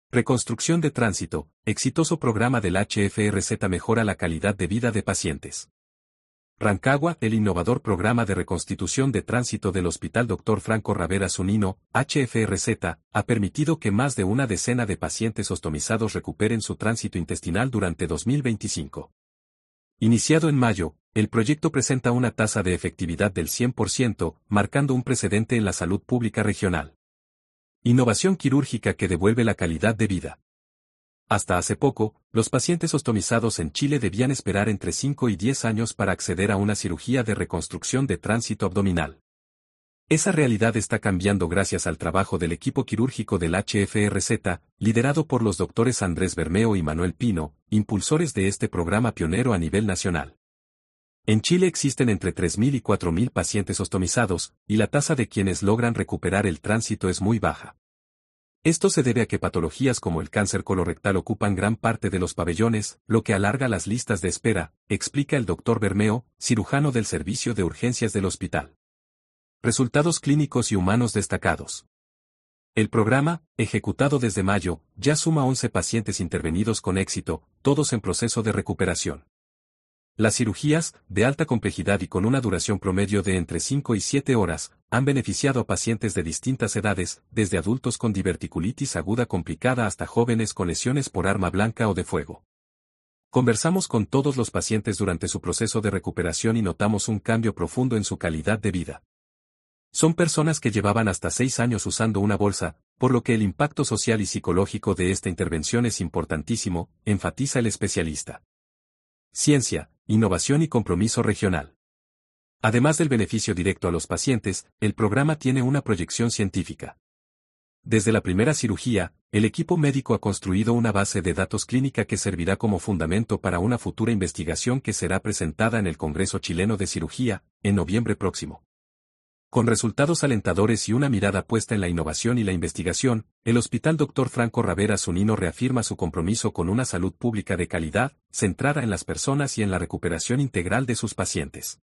Reconstrucción de tránsito, exitoso programa del HFRZ mejora la calidad de vida de pacientes. Rancagua, el innovador programa de reconstitución de tránsito del Hospital Dr. Franco Ravera Zunino, HFRZ, ha permitido que más de una decena de pacientes ostomizados recuperen su tránsito intestinal durante 2025. Iniciado en mayo, el proyecto presenta una tasa de efectividad del 100%, marcando un precedente en la salud pública regional. Innovación quirúrgica que devuelve la calidad de vida. Hasta hace poco, los pacientes ostomizados en Chile debían esperar entre 5 y 10 años para acceder a una cirugía de reconstrucción de tránsito abdominal. Esa realidad está cambiando gracias al trabajo del equipo quirúrgico del HFRZ, liderado por los doctores Andrés Bermeo y Manuel Pino, impulsores de este programa pionero a nivel nacional. En Chile existen entre 3.000 y 4.000 pacientes ostomizados, y la tasa de quienes logran recuperar el tránsito es muy baja. Esto se debe a que patologías como el cáncer colorectal ocupan gran parte de los pabellones, lo que alarga las listas de espera, explica el Dr. Bermeo, cirujano del servicio de urgencias del hospital. Resultados clínicos y humanos destacados. El programa, ejecutado desde mayo, ya suma 11 pacientes intervenidos con éxito, todos en proceso de recuperación. Las cirugías, de alta complejidad y con una duración promedio de entre 5 y 7 horas, han beneficiado a pacientes de distintas edades, desde adultos con diverticulitis aguda complicada hasta jóvenes con lesiones por arma blanca o de fuego. Conversamos con todos los pacientes durante su proceso de recuperación y notamos un cambio profundo en su calidad de vida. Son personas que llevaban hasta 6 años usando una bolsa, por lo que el impacto social y psicológico de esta intervención es importantísimo, enfatiza el especialista. Ciencia, innovación y compromiso regional. Además del beneficio directo a los pacientes, el programa tiene una proyección científica. Desde la primera cirugía, el equipo médico ha construido una base de datos clínica que servirá como fundamento para una futura investigación que será presentada en el Congreso Chileno de Cirugía, en noviembre próximo. Con resultados alentadores y una mirada puesta en la innovación y la investigación, el Hospital Dr. Franco Ravera Zunino reafirma su compromiso con una salud pública de calidad, centrada en las personas y en la recuperación integral de sus pacientes.